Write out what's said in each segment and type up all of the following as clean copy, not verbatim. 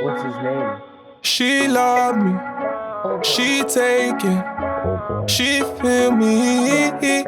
What's his name? She love me, she take it, she feel me.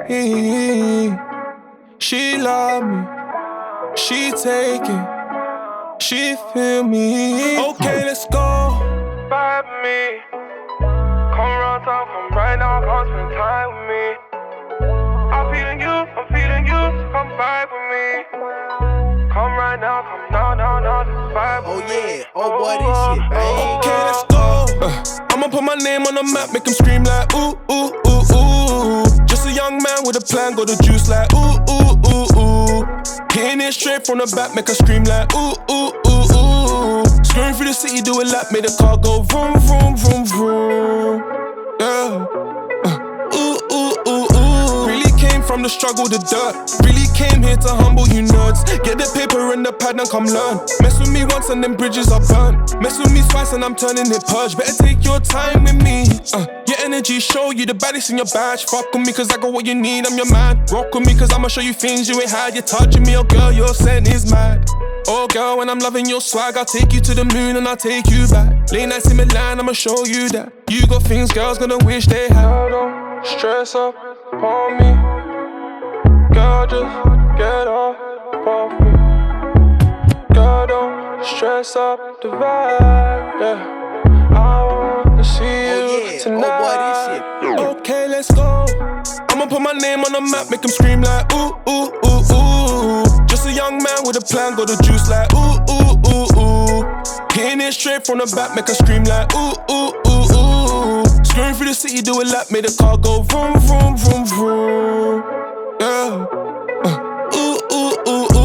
She love me, she take it, she feel me. Okay, let's go. Vibe with me. Come around town, come right now, come spend time with me. I'm feeling you, so come vibe with me. Come right now, come now, just vibe with me. Oh yeah, oh boy, this shit, baby. Okay, let's go. I'ma put my name on the map, make him scream like ooh, ooh, ooh, ooh. Just a young man with a plan, got the juice like ooh, ooh, ooh, ooh. Hitting it straight from the back, make her scream like ooh, ooh, ooh, ooh. Screaming through the city, do a lap, made the car go vroom, vroom, vroom, vroom. Yeah. Ooh, ooh, ooh, ooh. Really came from the struggle, the dirt. Really came here to humble you nerds. Get the paper and the pad and come learn. Mess with me once and then bridges are burnt. Mess with me twice and I'm turning it purge. Better take your time with me. Your energy show you the baddest in your badge. Fuck with me cause I got what you need, I'm your man. Rock with me cause I'ma show you things you ain't had. You're touching me, oh girl, your scent is mad. Oh girl, when I'm loving your swag, I'll take you to the moon and I'll take you back. Late nights in Milan, I'ma show you that you got things girls gonna wish they had. Don't stress up on me. Girl, just get off me. Girl, don't stress up the vibe, yeah. I wanna see you tonight. Oh boy, this shit. Okay, let's go. I'ma put my name on the map, make him scream like ooh, ooh, ooh, ooh. Just a young man with a plan, got the juice like ooh, ooh, ooh, ooh. Hitting it straight from the back, make her scream like ooh, ooh, ooh, ooh. Screaming through the city, do a lap, made the car go vroom, vroom, vroom, vroom. Yeah. Ooh, ooh, ooh, ooh.